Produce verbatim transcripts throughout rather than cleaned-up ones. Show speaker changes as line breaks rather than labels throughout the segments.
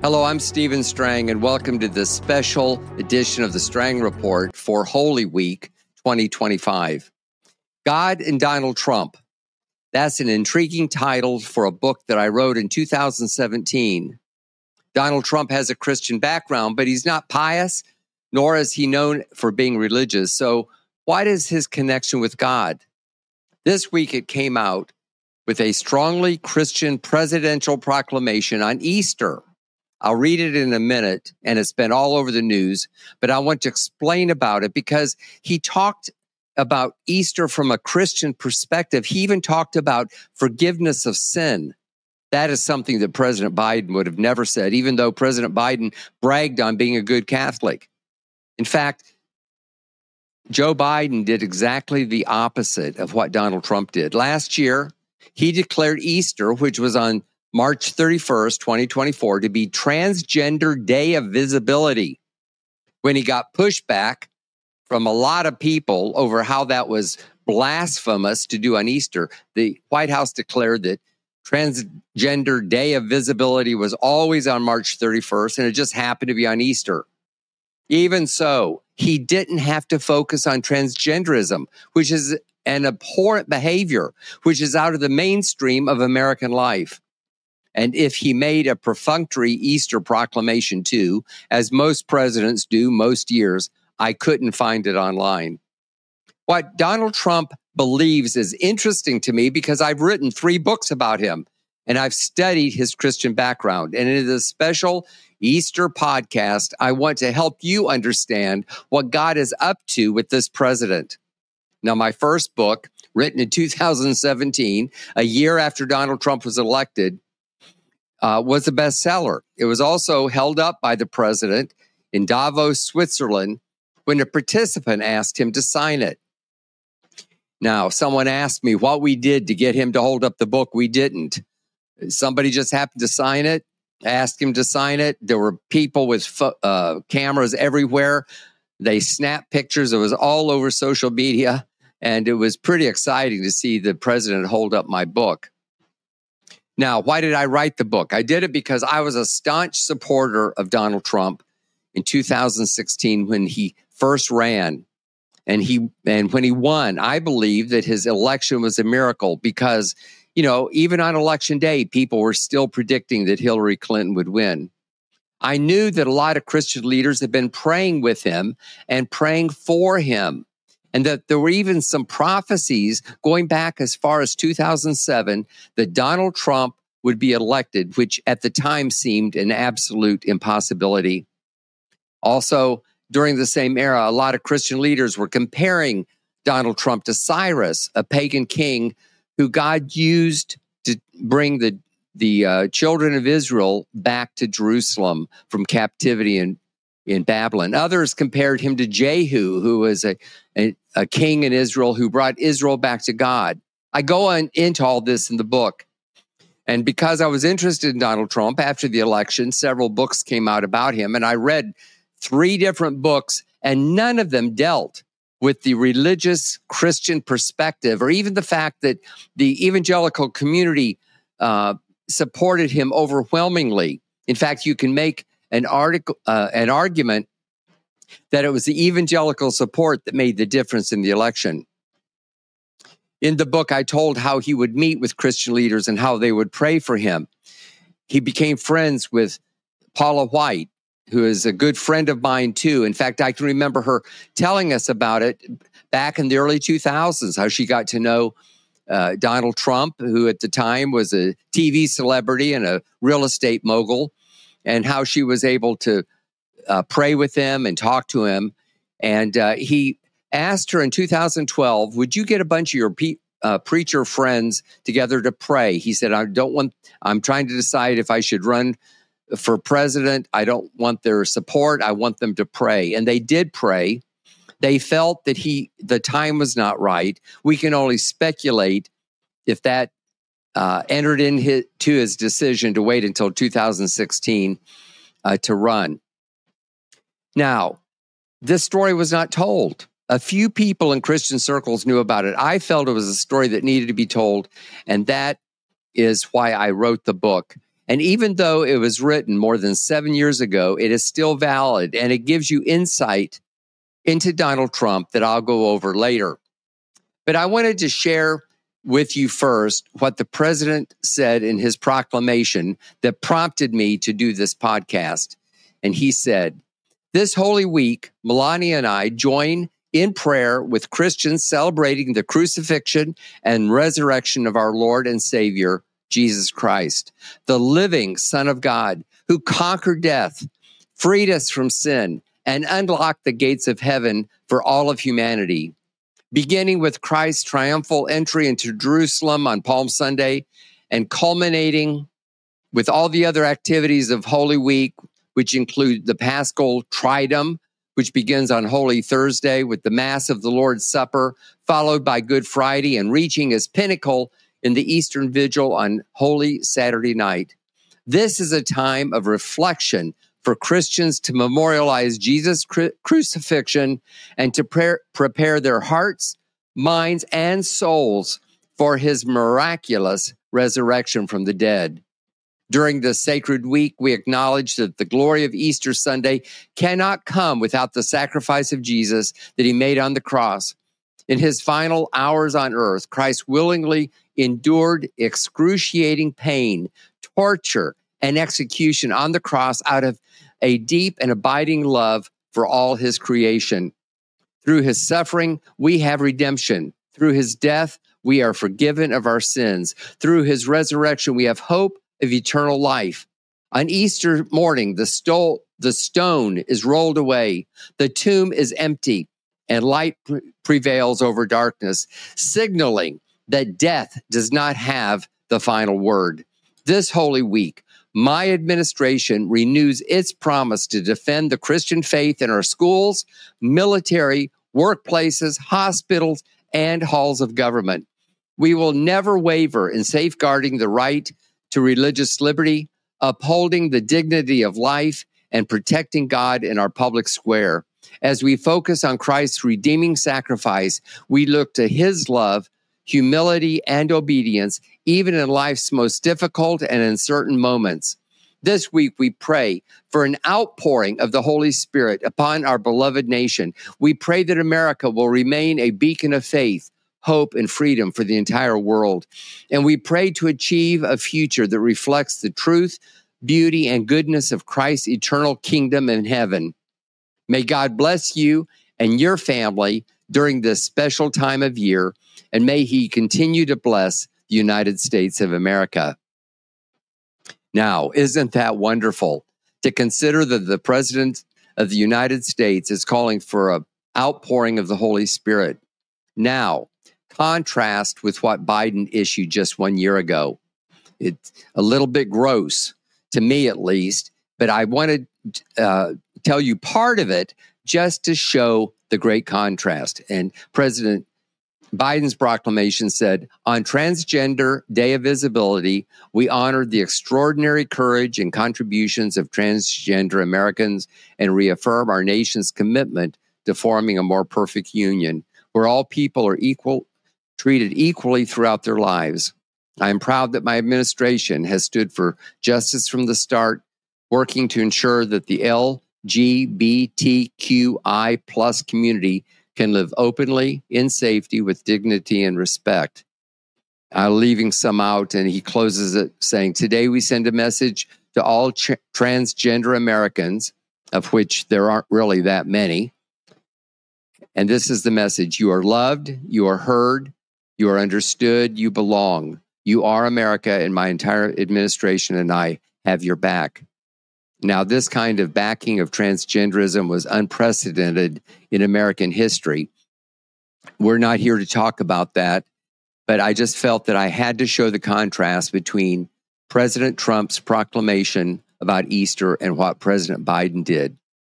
Hello, I'm Stephen Strang, and welcome to this special edition of the Strang Report for Holy Week twenty twenty-five. God and Donald Trump. That's an intriguing title for a book that I wrote in two thousand seventeen. Donald Trump has a Christian background, but he's not pious, nor is he known for being religious. So what is his connection with God? This week it came out with a strongly Christian presidential proclamation on Easter. I'll read it in a minute, and it's been all over the news, but I want to explain about it because he talked about Easter from a Christian perspective. He even talked about forgiveness of sin. That is something that President Biden would have never said, even though President Biden bragged on being a good Catholic. In fact, Joe Biden did exactly the opposite of what Donald Trump did. Last year, he declared Easter, which was on March thirty-first, twenty twenty-four, to be Transgender Day of Visibility, when he got pushback from a lot of people over how that was blasphemous to do on Easter. The White House declared that Transgender Day of Visibility was always on March thirty-first, and it just happened to be on Easter. Even so, he didn't have to focus on transgenderism, which is an abhorrent behavior, which is out of the mainstream of American life. And if he made a perfunctory Easter proclamation too, as most presidents do most years, I couldn't find it online. What Donald Trump believes is interesting to me because I've written three books about him and I've studied his Christian background. And in this special Easter podcast, I want to help you understand what God is up to with this president. Now, my first book, written in two thousand seventeen, a year after Donald Trump was elected, Uh, was a bestseller. It was also held up by the president in Davos, Switzerland, when a participant asked him to sign it. Now, someone asked me what we did to get him to hold up the book. We didn't. Somebody just happened to sign it, asked him to sign it. There were people with fo- uh, cameras everywhere. They snapped pictures. It was all over social media, and it was pretty exciting to see the president hold up my book. Now, why did I write the book? I did it because I was a staunch supporter of Donald Trump in two thousand sixteen when he first ran. And he and when he won, I believe that his election was a miracle because, you know, even on election day, people were still predicting that Hillary Clinton would win. I knew that a lot of Christian leaders had been praying with him and praying for him, and that there were even some prophecies going back as far as two thousand seven that Donald Trump would be elected, which at the time seemed an absolute impossibility. Also, during the same era, a lot of Christian leaders were comparing Donald Trump to Cyrus, a pagan king who God used to bring the, the uh, children of Israel back to Jerusalem from captivity in in Babylon. Others compared him to Jehu, who was a, a, a king in Israel who brought Israel back to God. I go on into all this in the book. And because I was interested in Donald Trump after the election, several books came out about him. And I read three different books, and none of them dealt with the religious Christian perspective, or even the fact that the evangelical community uh, supported him overwhelmingly. In fact, you can make an article, uh, an argument that it was the evangelical support that made the difference in the election. In the book, I told how he would meet with Christian leaders and how they would pray for him. He became friends with Paula White, who is a good friend of mine too. In fact, I can remember her telling us about it back in the early two thousands, how she got to know uh, Donald Trump, who at the time was a T V celebrity and a real estate mogul, and how she was able to uh, pray with him and talk to him. And uh, he asked her in two thousand twelve, would you get a bunch of your pe- uh, preacher friends together to pray? He said, I don't want, I'm trying to decide if I should run for president. I don't want their support. I want them to pray. And they did pray. They felt that he, the time was not right. We can only speculate if that uh, entered into his decision to wait until two thousand sixteen uh, to run. Now, this story was not told. A few people in Christian circles knew about it. I felt it was a story that needed to be told, and that is why I wrote the book. And even though it was written more than seven years ago, it is still valid, and it gives you insight into Donald Trump that I'll go over later. But I wanted to share with you first what the president said in his proclamation that prompted me to do this podcast. And he said, "This Holy Week, Melania and I join in prayer with Christians celebrating the crucifixion and resurrection of our Lord and Savior, Jesus Christ, the living Son of God, who conquered death, freed us from sin, and unlocked the gates of heaven for all of humanity. Beginning with Christ's triumphal entry into Jerusalem on Palm Sunday and culminating with all the other activities of Holy Week, which include the Paschal Triduum, which begins on Holy Thursday with the Mass of the Lord's Supper, followed by Good Friday, and reaching its pinnacle in the Eastern Vigil on Holy Saturday night. This is a time of reflection for Christians to memorialize Jesus' cru- crucifixion and to pre- prepare their hearts, minds, and souls for his miraculous resurrection from the dead. During this sacred week, we acknowledge that the glory of Easter Sunday cannot come without the sacrifice of Jesus that he made on the cross. In his final hours on earth, Christ willingly endured excruciating pain, torture, and execution on the cross out of a deep and abiding love for all his creation. Through his suffering, we have redemption. Through his death, we are forgiven of our sins. Through his resurrection, we have hope of eternal life. On Easter morning, the, stole, the stone is rolled away, the tomb is empty, and light pre- prevails over darkness, signaling that death does not have the final word. This Holy Week, my administration renews its promise to defend the Christian faith in our schools, military, workplaces, hospitals, and halls of government. We will never waver in safeguarding the right to religious liberty, upholding the dignity of life, and protecting God in our public square. As we focus on Christ's redeeming sacrifice, we look to his love, humility, and obedience, even in life's most difficult and uncertain moments. This week, we pray for an outpouring of the Holy Spirit upon our beloved nation. We pray that America will remain a beacon of faith, hope, and freedom for the entire world. And we pray to achieve a future that reflects the truth, beauty, and goodness of Christ's eternal kingdom in heaven. May God bless you and your family during this special time of year, and may he continue to bless the United States of America. Now, isn't that wonderful to consider that the President of the United States is calling for an outpouring of the Holy Spirit? Now, contrast with what Biden issued just one year ago. It's a little bit gross, to me at least, but I want to uh, tell you part of it just to show the great contrast. And President Biden's proclamation said, on Transgender Day of Visibility, we honored the extraordinary courage and contributions of transgender Americans and reaffirm our nation's commitment to forming a more perfect union where all people are equal, treated equally throughout their lives. I am proud that my administration has stood for justice from the start, working to ensure that the L G B T Q I plus community can live openly, in safety, with dignity and respect. Uh, leaving some out, and he closes it saying, today we send a message to all tra- transgender Americans, of which there aren't really that many. And this is the message. You are loved, you are heard, you are understood, you belong. You are America, and my entire administration and I have your back. Now, this kind of backing of transgenderism was unprecedented in American history. We're not here to talk about that, but I just felt that I had to show the contrast between President Trump's proclamation about Easter and what President Biden did.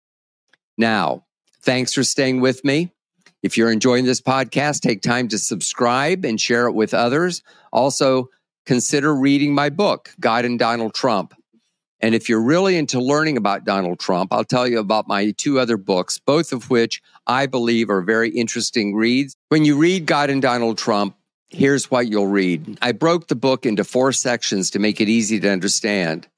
Now, thanks for staying with me. If you're enjoying this podcast, take time to subscribe and share it with others. Also, consider reading my book, God and Donald Trump. And if you're really into learning about Donald Trump, I'll tell you about my two other books, both of which I believe are very interesting reads. When you read God and Donald Trump, here's what you'll read. I broke the book into four sections to make it easy to understand.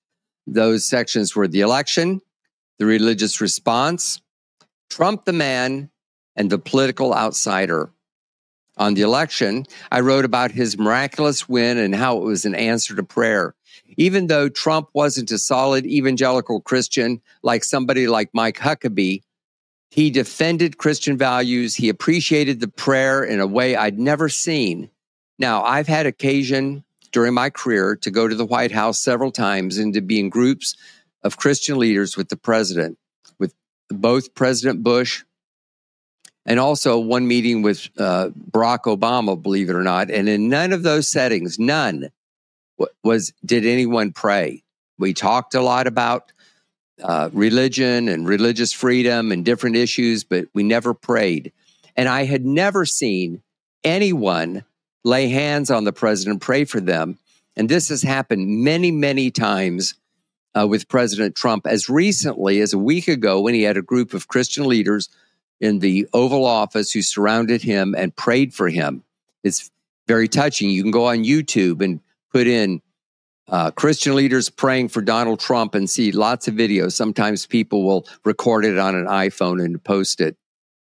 Those sections were the election, the religious response, Trump the man, and the political outsider. On the election, I wrote about his miraculous win and how it was an answer to prayer. Even though Trump wasn't a solid evangelical Christian like somebody like Mike Huckabee, he defended Christian values. He appreciated the prayer in a way I'd never seen. Now, I've had occasion during my career to go to the White House several times and to be in groups of Christian leaders with the president, with both President Bush and also one meeting with uh, Barack Obama, believe it or not. And in none of those settings, none was did anyone pray. We talked a lot about uh, religion and religious freedom and different issues, but we never prayed. And I had never seen anyone lay hands on the president, pray for them. And this has happened many, many times uh, with President Trump, as recently as a week ago when he had a group of Christian leaders in the Oval Office who surrounded him and prayed for him. It's very touching. You can go on YouTube and put in uh, Christian leaders praying for Donald Trump and see lots of videos. Sometimes people will record it on an iPhone and post it.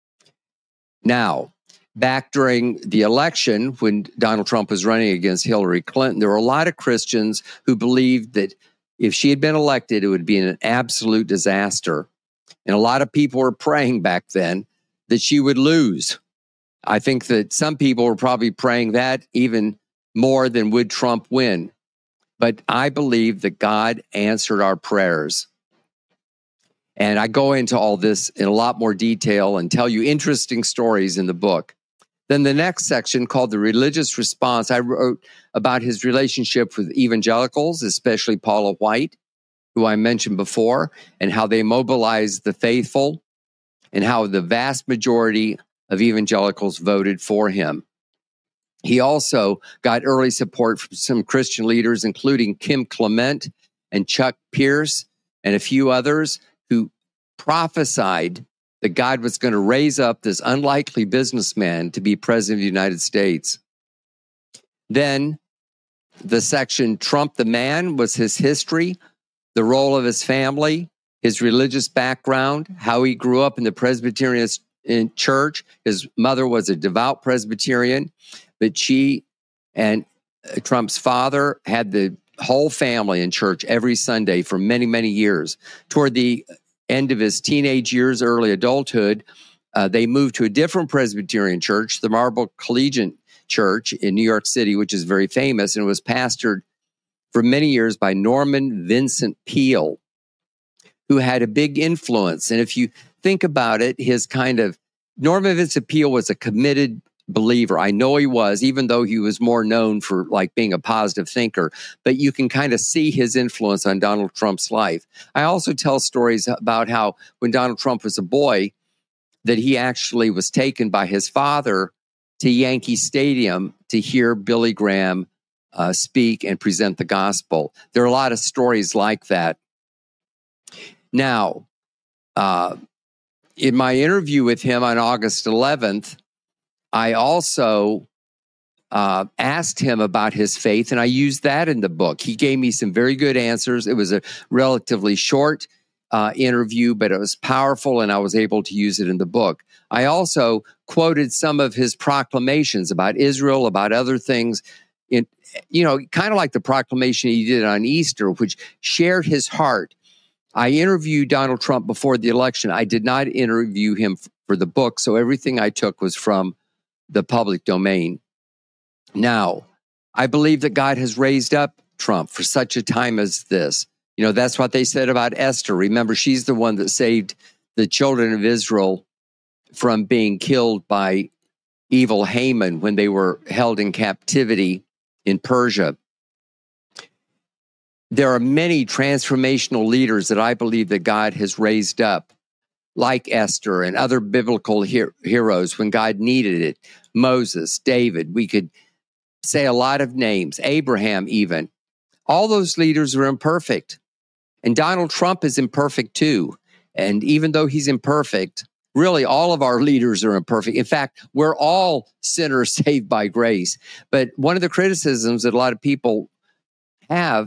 Now, back during the election, when Donald Trump was running against Hillary Clinton, there were a lot of Christians who believed that if she had been elected, it would be an absolute disaster. And a lot of people were praying back then that she would lose. I think that some people were probably praying that even more than would Trump win. But I believe that God answered our prayers. And I go into all this in a lot more detail and tell you interesting stories in the book. Then the next section, called the religious response, I wrote about his relationship with evangelicals, especially Paula White, who I mentioned before, and how they mobilized the faithful, and how the vast majority of evangelicals voted for him. He also got early support from some Christian leaders, including Kim Clement and Chuck Pierce and a few others, who prophesied that God was going to raise up this unlikely businessman to be president of the United States. Then the section, Trump the Man, was his history, the role of his family, his religious background, how he grew up in the Presbyterian church. His mother was a devout Presbyterian, but she and Trump's father had the whole family in church every Sunday for many, many years. Toward the end of his teenage years, early adulthood, uh, they moved to a different Presbyterian church, the Marble Collegiate Church in New York City, which is very famous, and was pastored for many years by Norman Vincent Peale, who had a big influence. And if you think about it, his kind of, Norman Vincent Peale was a committed believer. I know he was, even though he was more known for like being a positive thinker, but you can kind of see his influence on Donald Trump's life. I also tell stories about how when Donald Trump was a boy, that he actually was taken by his father to Yankee Stadium to hear Billy Graham uh, speak and present the gospel. There are a lot of stories like that. Now, uh, in my interview with him on August eleventh, I also uh, asked him about his faith, and I used that in the book. He gave me some very good answers. It was a relatively short uh, interview, but it was powerful, and I was able to use it in the book. I also quoted some of his proclamations about Israel, about other things, in, you know, kind of like the proclamation he did on Easter, which shared his heart. I interviewed Donald Trump before the election. I did not interview him f- for the book, so everything I took was from the public domain. Now, I believe that God has raised up Trump for such a time as this. You know, that's what they said about Esther. Remember, she's the one that saved the children of Israel from being killed by evil Haman when they were held in captivity in Persia. There are many transformational leaders that I believe that God has raised up, like Esther and other biblical her- heroes when God needed it. Moses, David, we could say a lot of names, Abraham even. All those leaders are imperfect. And Donald Trump is imperfect too. And even though he's imperfect, really all of our leaders are imperfect. In fact, we're all sinners saved by grace. But one of the criticisms that a lot of people have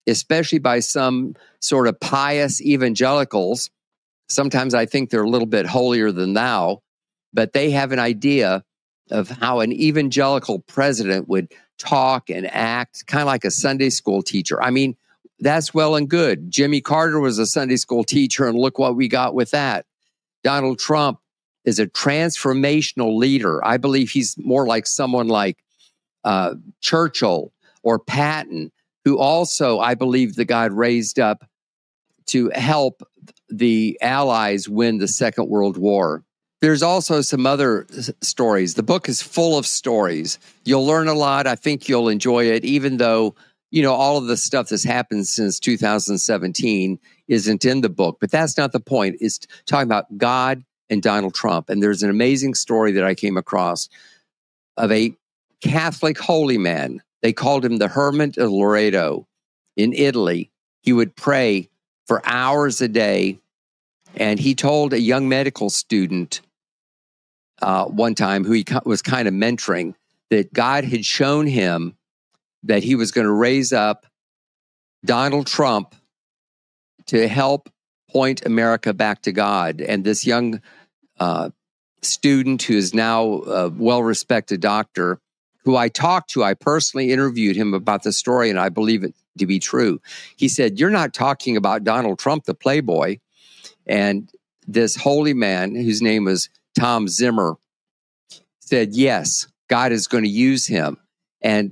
especially by some sort of pious evangelicals. Sometimes I think they're a little bit holier than thou, but they have an idea of how an evangelical president would talk and act, kind of like a Sunday school teacher. I mean, that's well and good. Jimmy Carter was a Sunday school teacher, and look what we got with that. Donald Trump is a transformational leader. I believe he's more like someone like uh, Churchill or Patton, who also, I believe, the God raised up to help the Allies win the Second World War. There's also some other s- stories. The book is full of stories. You'll learn a lot. I think you'll enjoy it, even though, you know, all of the stuff that's happened since two thousand seventeen isn't in the book. But that's not the point. It's talking about God and Donald Trump. And there's an amazing story that I came across of a Catholic holy man. They called him the Hermit of Loreto in Italy. He would pray for hours a day. And he told a young medical student uh, one time, who he co- was kind of mentoring, that God had shown him that he was going to raise up Donald Trump to help point America back to God. And this young uh, student, who is now a well-respected doctor, who I talked to, I personally interviewed him about the story, and I believe it to be true. He said, "You're not talking about Donald Trump, the playboy." And this holy man, whose name was Tom Zimmer, said, yes, God is going to use him. And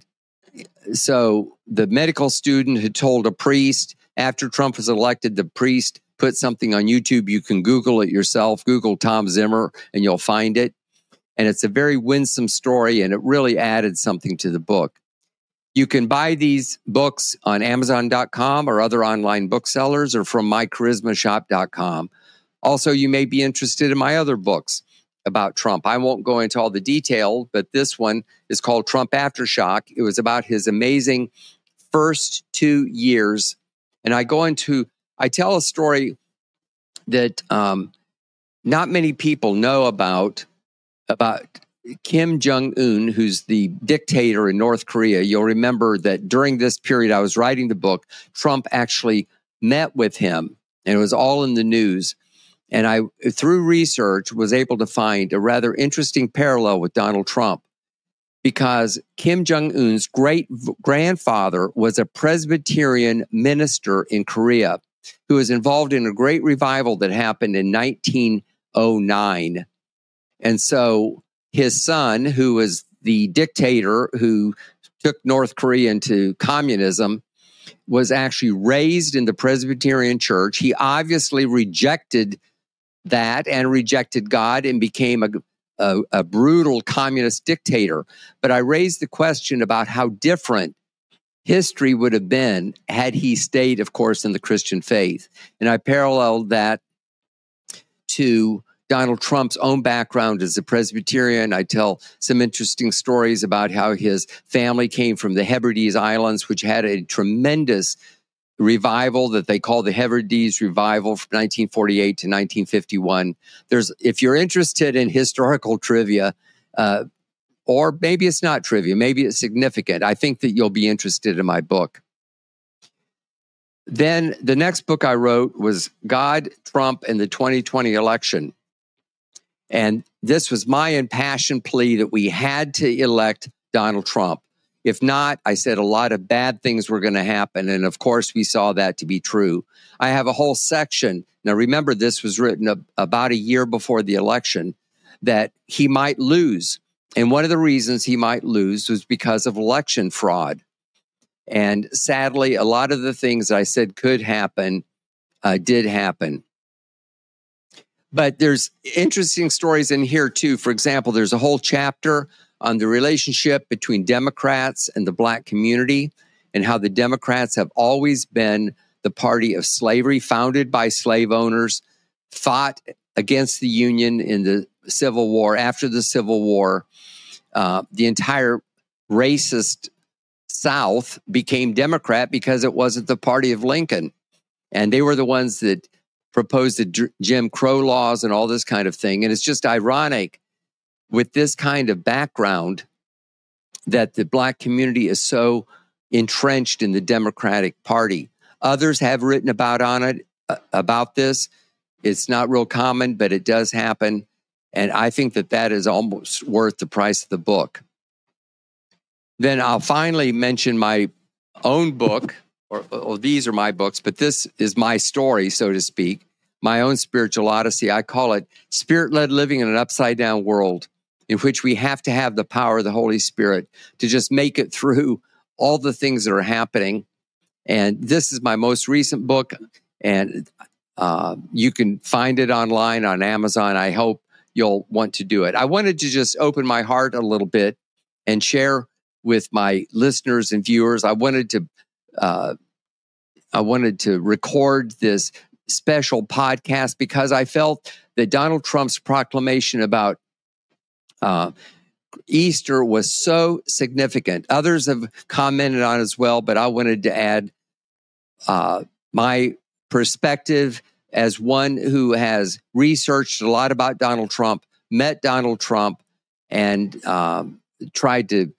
so the medical student had told a priest, after Trump was elected, the priest put something on YouTube. You can Google it yourself. Google Tom Zimmer, and you'll find it. And it's a very winsome story, and it really added something to the book. You can buy these books on Amazon dot com or other online booksellers, or from my charisma shop dot com. Also, you may be interested in my other books about Trump. I won't go into all the detail, but this one is called Trump Aftershock. It was about his amazing first two years. And I go into, I tell a story that um, not many people know about, about Kim Jong-un, who's the dictator in North Korea. You'll remember that during this period I was writing the book, Trump actually met with him, and it was all in the news. And I, through research, was able to find a rather interesting parallel with Donald Trump, because Kim Jong-un's great grandfather was a Presbyterian minister in Korea who was involved in a great revival that happened in nineteen oh nine. And so his son, who was the dictator who took North Korea into communism, was actually raised in the Presbyterian church. He obviously rejected that and rejected God and became a, a, a brutal communist dictator. But I raised the question about how different history would have been had he stayed, of course, in the Christian faith. And I paralleled that to Donald Trump's own background as a Presbyterian. I tell some interesting stories about how his family came from the Hebrides Islands, which had a tremendous revival that they call the Hebrides Revival from nineteen forty-eight to nineteen fifty-one. There's, if you're interested in historical trivia, uh, or maybe it's not trivia, maybe it's significant, I think that you'll be interested in my book. Then the next book I wrote was God, Trump, and the twenty twenty election. And this was my impassioned plea that we had to elect Donald Trump. If not, I said a lot of bad things were going to happen. And of course, we saw that to be true. I have a whole section. Now, remember, this was written a, about a year before the election, that he might lose. And one of the reasons he might lose was because of election fraud. And sadly, a lot of the things I said could happen uh, did happen. But there's interesting stories in here, too. For example, there's a whole chapter on the relationship between Democrats and the Black community, and how the Democrats have always been the party of slavery, founded by slave owners, fought against the Union in the Civil War. After the Civil War, uh, the entire racist South became Democrat because it wasn't the party of Lincoln. And they were the ones that proposed the Jim Crow laws and all this kind of thing. And it's just ironic with this kind of background that the Black community is so entrenched in the Democratic Party. Others have written about on it, uh, about this. It's not real common, but it does happen. And I think that that is almost worth the price of the book. Then I'll finally mention my own book, or, or these are my books, but this is my story, so to speak, my own spiritual odyssey. I call it Spirit-Led Living in an Upside-Down World, in which we have to have the power of the Holy Spirit to just make it through all the things that are happening. And this is my most recent book, and uh, you can find it online on Amazon. I hope you'll want to do it. I wanted to just open my heart a little bit and share with my listeners and viewers. I wanted to, uh, I wanted to record this special podcast because I felt that Donald Trump's proclamation about uh, Easter was so significant. Others have commented on it as well, but I wanted to add uh, my perspective as one who has researched a lot about Donald Trump, met Donald Trump, and um, tried to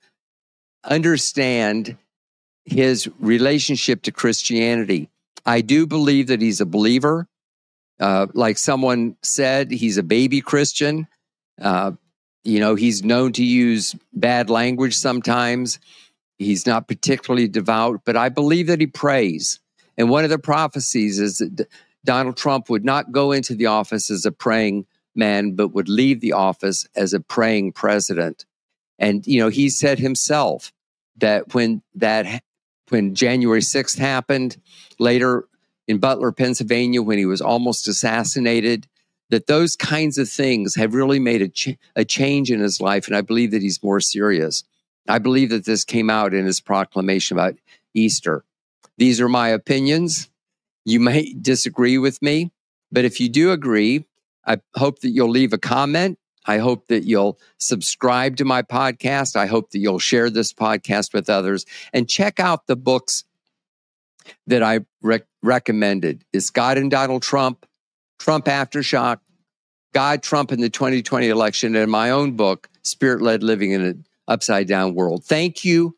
understand his relationship to Christianity. I do believe that he's a believer. Uh, like someone said, he's a baby Christian. Uh, you know, he's known to use bad language sometimes. He's not particularly devout, but I believe that he prays. And one of the prophecies is that Donald Trump would not go into the office as a praying man, but would leave the office as a praying president. And, you know, he said himself that when that when January sixth happened, later in Butler, Pennsylvania, when he was almost assassinated, that those kinds of things have really made a, ch- a change in his life. And I believe that he's more serious. I believe that this came out in his proclamation about Easter. These are my opinions. You may disagree with me, but if you do agree, I hope that you'll leave a comment. I hope that you'll subscribe to my podcast. I hope that you'll share this podcast with others and check out the books that I rec- recommended. It's God and Donald Trump, Trump Aftershock, God, Trump in the twenty twenty election, and my own book, Spirit-Led Living in an Upside-Down World. Thank you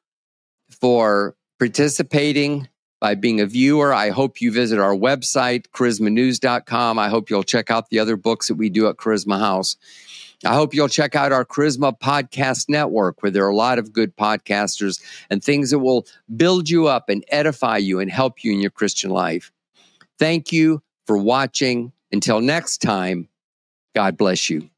for participating by being a viewer. I hope you visit our website, charisma news dot com. I hope you'll check out the other books that we do at Charisma House. I hope you'll check out our Charisma Podcast Network, where there are a lot of good podcasters and things that will build you up and edify you and help you in your Christian life. Thank you for watching. Until next time, God bless you.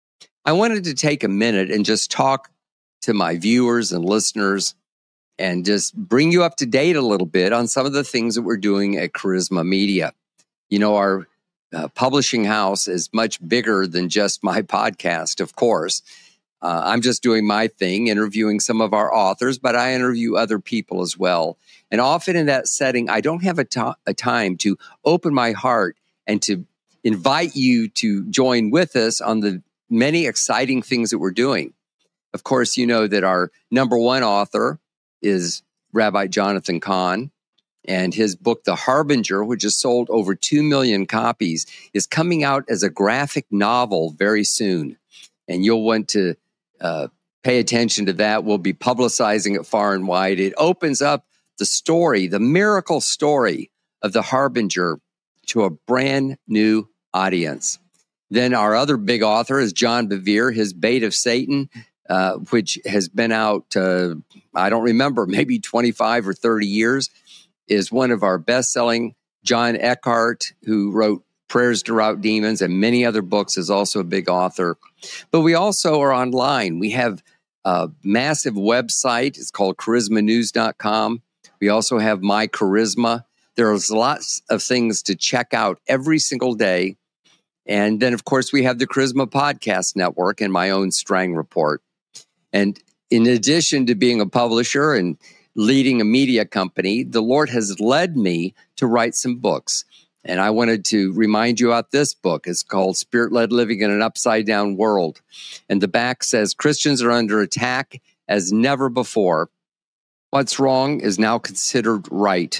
I wanted to take a minute and just talk to my viewers and listeners and just bring you up to date a little bit on some of the things that we're doing at Charisma Media. You know, our uh, publishing house is much bigger than just my podcast, of course. Uh, I'm just doing my thing, interviewing some of our authors, but I interview other people as well. And often in that setting, I don't have a, to- a time to open my heart and to invite you to join with us on the many exciting things that we're doing. Of course, you know that our number one author is Rabbi Jonathan Cahn, and his book, The Harbinger, which has sold over two million copies, is coming out as a graphic novel very soon. And you'll want to uh, pay attention to that. We'll be publicizing it far and wide. It opens up the story, the miracle story of The Harbinger to a brand new audience. Then our other big author is John Bevere, his Bait of Satan, uh, which has been out, uh, I don't remember, maybe twenty-five or thirty years, is one of our best-selling. John Eckhart, who wrote Prayers to Rout Demons and many other books, is also a big author. But we also are online. We have a massive website. It's called charisma news dot com. We also have My Charisma. There's lots of things to check out every single day. And then, of course, we have the Charisma Podcast Network and my own Strang Report. And in addition to being a publisher and leading a media company, the Lord has led me to write some books. And I wanted to remind you about this book. It's called Spirit-Led Living in an Upside-Down World. And the back says, Christians are under attack as never before. What's wrong is now considered right.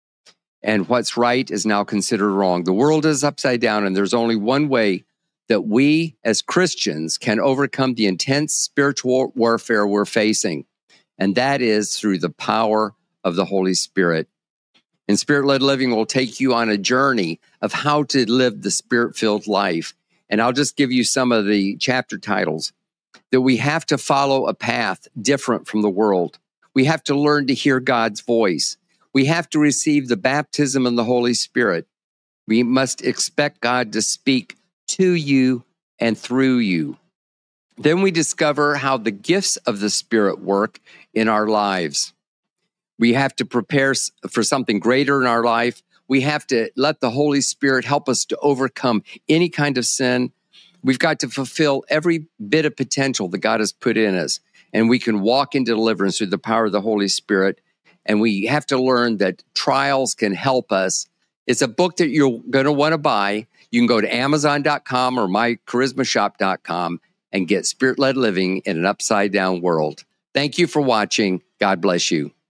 And what's right is now considered wrong. The world is upside down, and there's only one way that we as Christians can overcome the intense spiritual warfare we're facing, and that is through the power of the Holy Spirit. And Spirit-Led Living will take you on a journey of how to live the Spirit-filled life. And I'll just give you some of the chapter titles. That we have to follow a path different from the world. We have to learn to hear God's voice. We have to receive the baptism in the Holy Spirit. We must expect God to speak to you and through you. Then we discover how the gifts of the Spirit work in our lives. We have to prepare for something greater in our life. We have to let the Holy Spirit help us to overcome any kind of sin. We've got to fulfill every bit of potential that God has put in us. And we can walk into deliverance through the power of the Holy Spirit. And we have to learn that trials can help us. It's a book that you're going to want to buy. You can go to amazon dot com or my charisma shop dot com and get Spirit-Led Living in an Upside Down World. Thank you for watching. God bless you.